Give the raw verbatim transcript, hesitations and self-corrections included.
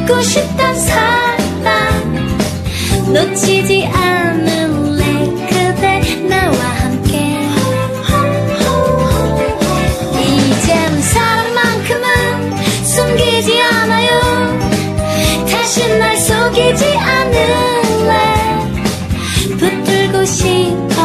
갖고 싶단 사랑 놓치지 않을래 그대 나와 함께 이젠 사랑만큼은 숨기지 않아요 다시 날 속이지 않을래 붙들고 싶어